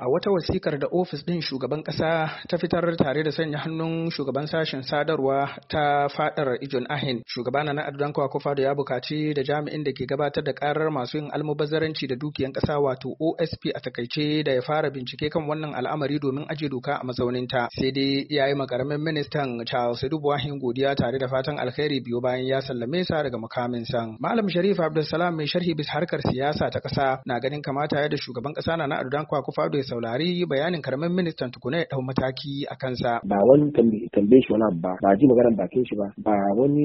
A wata wasikar da ofis ɗin shugaban ƙasa ta fitar tare da sanya hannun shugaban sashen sadarwa ta fadar Ijon Ahin, shugaba Nana Addo Dankwa Akufo-Addo ya buƙaci da jami'in da ke gabatar da ƙarar masu yin almubazzaranci da dukiyan ƙasa wato OSP a takaice da ya fara bincike kan wannan al'amari domin aje doka a mazauninta. Sai dai ya yi makaramin ministan Charles Edubu Ahin godiya tare da fatan alkhairi biyo bayan ya sallame sa daga mukaminsa. Malam Sharif Abdulsalam mai sharhi bisa harkar siyasa ta ƙasa na ganin kamata ya da shugaban ƙasa Nana Addo Dankwa Akufo-Addo ya saurari bayanin karamin ministan tukuna ya dau mataki a kansa. Ba wani tambaye shi wani abu ba ji maganar bakin shi ba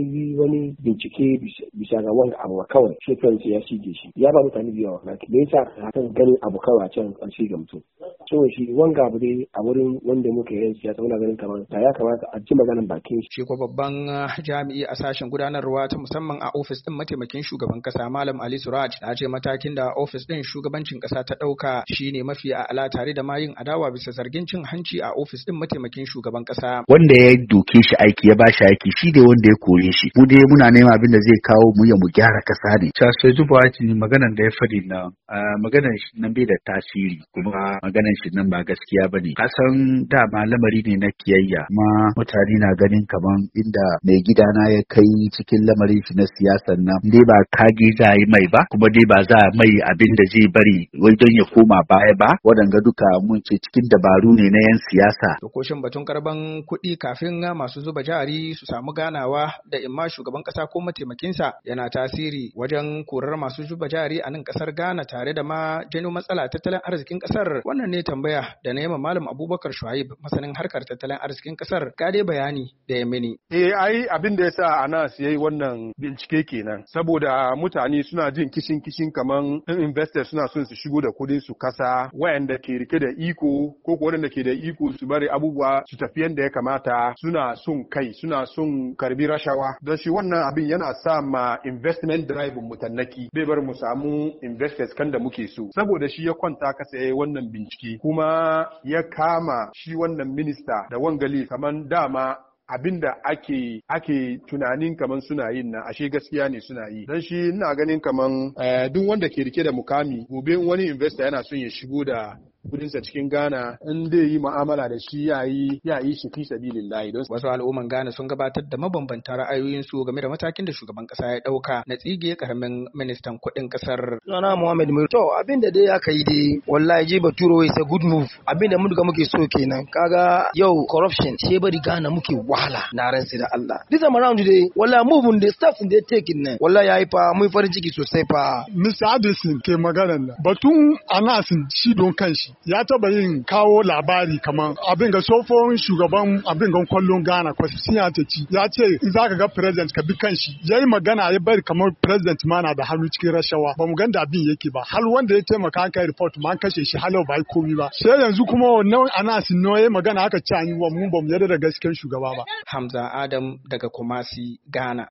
wani bincike bisa ga wani abu kawai shi kansa ya shige shi ya ba mutane biyu na me yasa hakan ganin abu kawai a can an shige mutum. So shi wanga abu dai a wurin wanda muke yin siyasa muna ganin kamar da ya kamata a ji maganar bakin shi. Shi ko babban jami'i a sashen gudanarwa ta musamman a ofis din mataimakin shugaban kasa Malam Ali Suraj na ce matakin da ofis din shugabancin kasa ta dauka shine mafi a'ala tare da yin adawa bisa zargin cin hanci a ofis din mataimakin shugaban kasa. Wanda ya doke shi aiki ya bashi aiki shi ne wanda ya kore shi. Mu dai muna neman abin da zai kawo mu ya mu gyara kasa ne. Charles Edubu Ahin maganar da ya faɗi nan maganar shi nan bai da tasiri kuma maganar shi nan ba gaskiya bane. Kasan dama lamari ne na kiyayya kuma mutane na ganin kaman inda mai gidana ya kai cikin lamarin shi na siyasan nan dai ba kage za yi mai ba kuma dai ba za mai abin da zai bari wajen ya koma baya ba. Waɗanga duka mun ce cikin dabaru ne na 'yan siyasa. Dokoshin batun karban kuɗi kafin masu zuba jari su samu ganawa da imma shugaban ƙasa ko mataimakinsa yana tasiri wajen korar masu zuba jari a nan ƙasar Ghana tare da ma janyo matsala tattalin arzikin ƙasar. Wannan ne tambaya da na yi ma Malam Abubakar Shuaib masanin harkar tattalin arzikin ƙasar ga dai bayani da ya mini. Ai abin da yasa Anas yayi wannan bincike kenan saboda mutane suna jin kishin kaman investors suna son su shigo da kuɗin su kasa wayanda ke rike da iko ko waɗanda ke da iko su bari abubuwa su tafi yadda ya kamata suna son kai suna son karbi rashawa don shi wannan abin yana sa ma investment drive mutannaki bai bar mu samu investors kan da muke so saboda shi ya kwanta kasa yayi wannan bincike kuma ya kama shi wannan minista da wangali kaman dama abinda ake tunanin kaman suna yin na ashe gaskiya ne suna yi dan shi ina ganin kaman duk wanda ke rike da mukami gobe wani investor yana son ya shigo da kudinsa cikin Ghana in dai yi mu'amala da shi ya yi shi fi sabilillahi. Don wasu al'umman Ghana sun gabatar da mabambantan ra'ayoyinsu game da matakin da shugaban kasa ya dauka na tsige karamin ministan kuɗin kasar. Sunana Muhammad Mai. To abin da dai aka yi dai wallahi je Baturo is a good move. Abin da mun ga muke so kenan. Kaga yau corruption sai bari Ghana muke wahala na ransa da Allah. This time around dai wallahi move da staff da take nan wallahi yayi fa mun farin ciki sosai fa. Mr. Addison ke maganar nan. Batun Anasin shi don kanshi ya taba yin kawo labari kamar abin ga sofon shugaban abin ga kwallon Ghana Kwasisiya ta ci ya ce in zaka ga president ka bi kanshi yayi magana ya bari kamar president ma na da hannu cikin rashawa ba mu ganda abin yake ba har wanda ya taimaka an kai report ma an kashe shi halau ba komi ba sai yanzu kuma wannan Anasin no yayi magana haka ci an yi wa mu ba mu yarda da gaskiyar shugaba ba. Hamza Adam daga Kumasi, Ghana.